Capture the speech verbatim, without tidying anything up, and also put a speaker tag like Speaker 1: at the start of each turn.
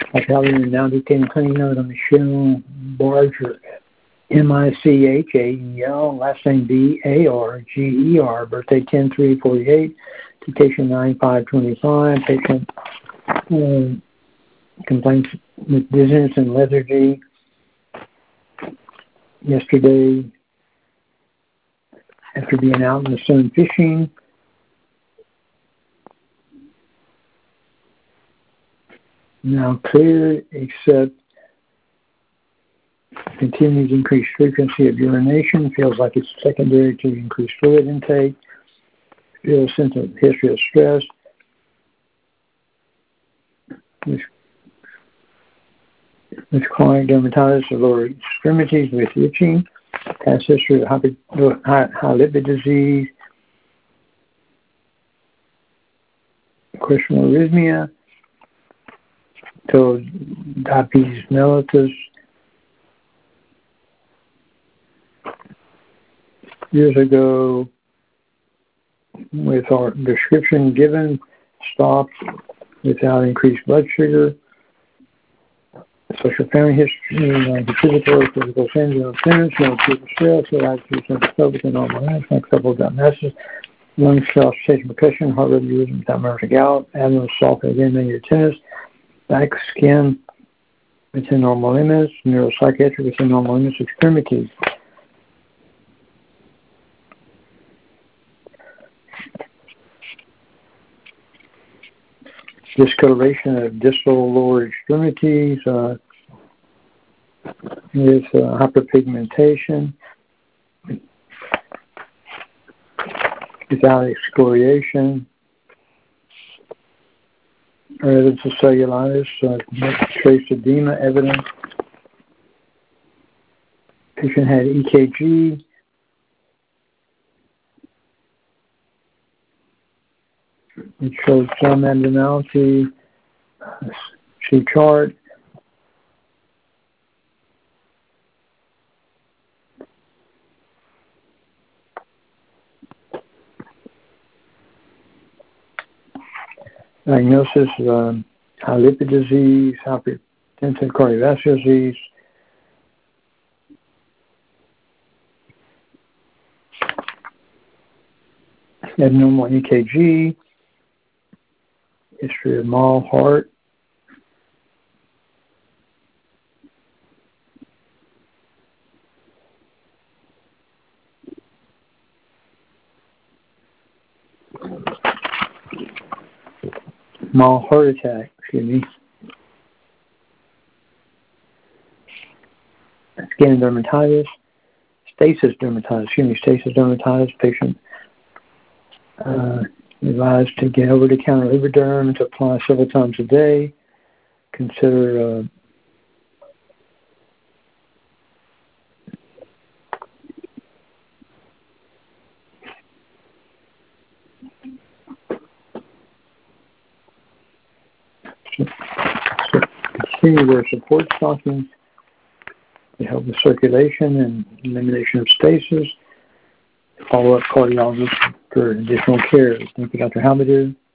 Speaker 1: Doctor Halberdin now dictating clinic note on Michelle Barger, M I C H A E L, last name B A R G E R, birthday ten three forty-eight, dictation nine five twenty-five, patient um, complaints with dizziness and lethargy yesterday after being out in the sun fishing. Now clear, except continued increased frequency of urination. Feels like it's secondary to increased fluid intake. Feels sense of history of stress. With, with chronic dermatitis of lower extremities with itching. Past history of high, high, high lipid disease. Questionable arrhythmia. So diabetes mellitus. Years ago, with our description given, stopped without increased blood sugar. Social family history, uh, physical, physical syndrome, appearance, no acute stress, no acute symptomatic and normal next couple of diagnosis, lung cell station percussion, heart rate using without merger gout, abdominal soft again, major tennis, back skin within normal limits, neuropsychiatric within normal limits, extremities. Discoloration of distal lower extremities uh, with uh, hyperpigmentation without excoriation. Evidence of cellulitis, uh, trace edema evidence. Patient had E K G. It showed some abnormality. See chart. Diagnosis of um, high lipid disease, hypertensive cardiovascular disease. Abnormal E K G. History of mild heart. Mild heart attack, excuse me. Skin dermatitis. Stasis dermatitis, excuse me, stasis dermatitis. Patient uh, advised to get over-the-counter Lubriderm to apply several times a day. Consider uh, continue their support stockings to help with circulation and elimination of stasis. Follow up cardiologist for additional care. Thank you, Doctor Halberdin.